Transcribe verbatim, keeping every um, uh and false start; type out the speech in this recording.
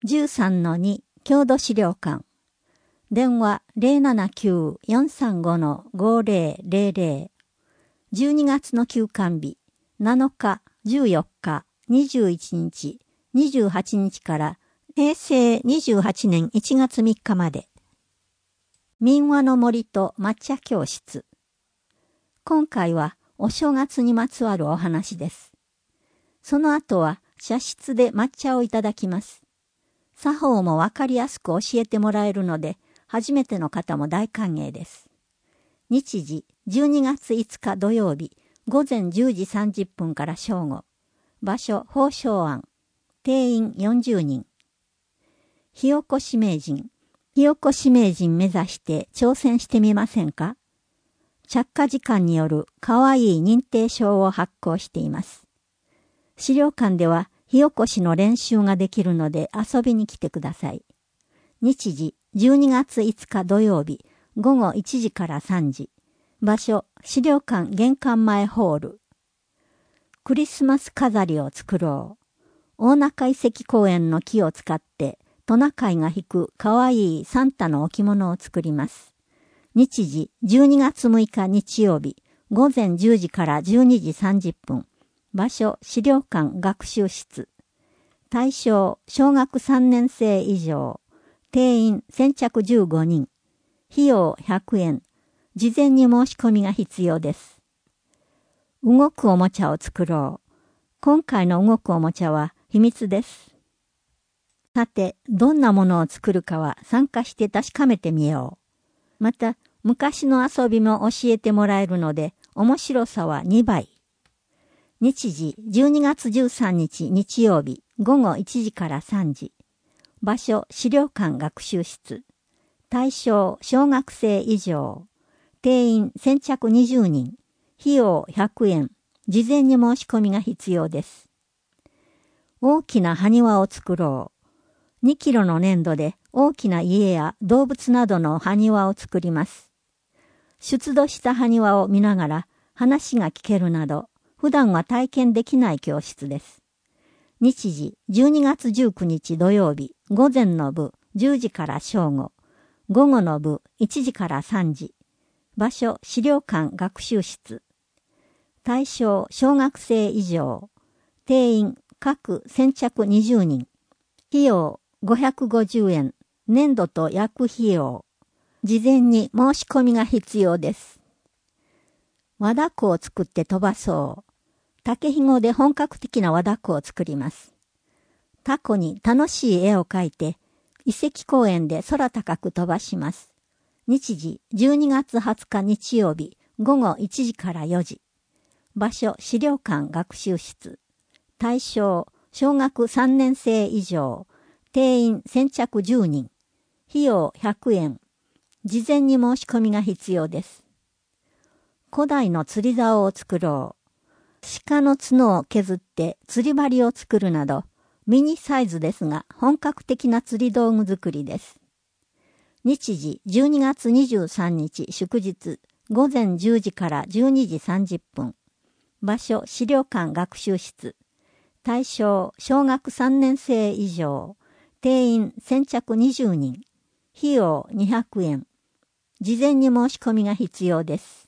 じゅうさんのに 郷土資料館。電話 ゼロななきゅう よんさんご ごゼロゼロゼロ。じゅうにがつの休館日、なのか、じゅうよっか、にじゅういちにち、にじゅうはちにちからへいせいにじゅうはちねんいちがつみっかまで。民話の森と抹茶教室。今回はお正月にまつわるお話です。その後は茶室で抹茶をいただきます。作法もわかりやすく教えてもらえるので、初めての方も大歓迎です。日時じゅうにがついつか土曜日、ごぜんじゅうじさんじゅっぷんから正午。場所、宝生庵。定員よんじゅうにん。火起こし名人。火起こし名人目指して挑戦してみませんか？着火時間によるかわいい認定証を発行しています。資料館では火起こしの練習ができるので遊びに来てください。日時じゅうにがついつか土曜日、ごごいちじからさんじ。場所、資料館玄関前ホール。クリスマス飾りを作ろう。大中遺跡公園の木を使ってトナカイが引くかわいいサンタの置物を作ります。日時じゅうにがつむいか日曜日、ごぜんじゅうじからじゅうにじさんじゅっぷん。場所、資料館学習室。対象、小学さんねんせい以上。定員先着じゅうごにん。費用ひゃくえん。事前に申し込みが必要です。動くおもちゃを作ろう。今回の動くおもちゃは秘密です。さて、どんなものを作るかは参加して確かめてみよう。また、昔の遊びも教えてもらえるので、面白さはにばい。日時じゅうにがつじゅうさんにち日曜日、ごごいちじからさんじ。場所、資料館学習室。対象、小学生以上。定員先着にじゅうにん。費用ひゃくえん。事前に申し込みが必要です。大きな埴輪を作ろう。にキロの粘土で大きな家や動物などの埴輪を作ります。出土した埴輪を見ながら話が聞けるなど、普段は体験できない教室です。日時じゅうにがつじゅうくにち土曜日、午前の部じゅうじから正午、午後の部いちじからさんじ。場所、資料館学習室。対象、小学生以上。定員、各先着にじゅうにん。費用、ごひゃくごじゅうえん。粘土と焼く費用。事前に申し込みが必要です。和太鼓を作って飛ばそう。竹ひごで本格的な和太鼓を作ります。タコに楽しい絵を描いて、遺跡公園で空高く飛ばします。日時じゅうにがつはつか日曜日、ごごいちじからよじ。場所、資料館学習室。対象、小学さんねんせい以上。定員先着じゅうにん。費用ひゃくえん。事前に申し込みが必要です。古代の釣り竿を作ろう。鹿の角を削って釣り針を作るなど、ミニサイズですが本格的な釣り道具作りです。日時じゅうにがつにじゅうさんにち祝日、ごぜんじゅうじからじゅうにじさんじゅっぷん。場所、資料館学習室。対象、小学さんねんせい以上。定員先着にじゅうにん。費用にひゃくえん。事前に申し込みが必要です。